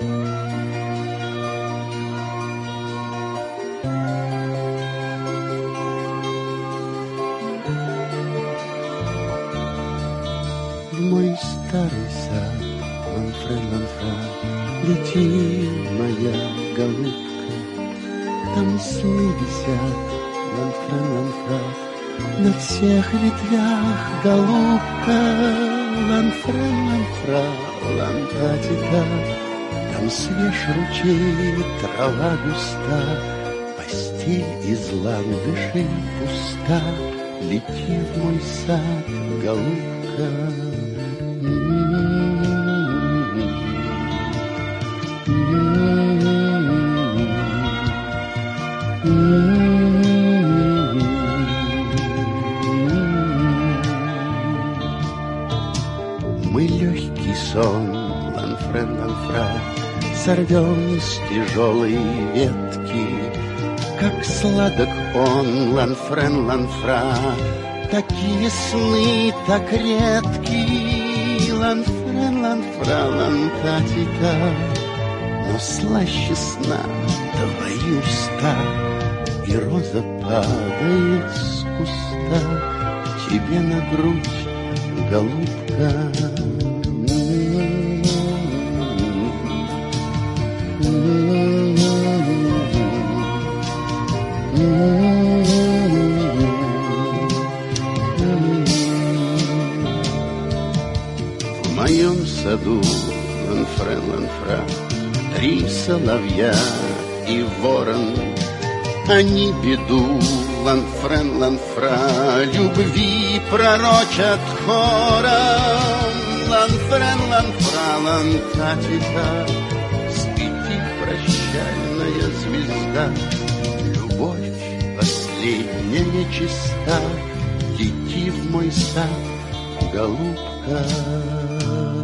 В мой старый сад, ланфре, ланфра, лети, моя голубка. Там сны висят, ланфре, ланфра, на всех ветвях, голубка. Ланфре, ланфра, лантатита, там свеж ручей, трава густа, постель из ландышей пуста. Лети в мой сад, голубка. Мы легкий сон, ланфре, ланфра, сорвем с тяжелой ветки. Как сладок он, ланфрен, ланфра, такие сны так редки. Ланфрен, ланфра, лантатика, но слаще сна твои уста. И роза падает с куста тебе на грудь, голубка. В моем саду, ланфре, ланфра, 3 соловья и ворон. Они беду, ланфре, ланфра, любви пророчат хором. Ланфре, ланфра, лантатита, спите, прощальная звезда. Любовь последняя чиста, лети в мой сад, голубка.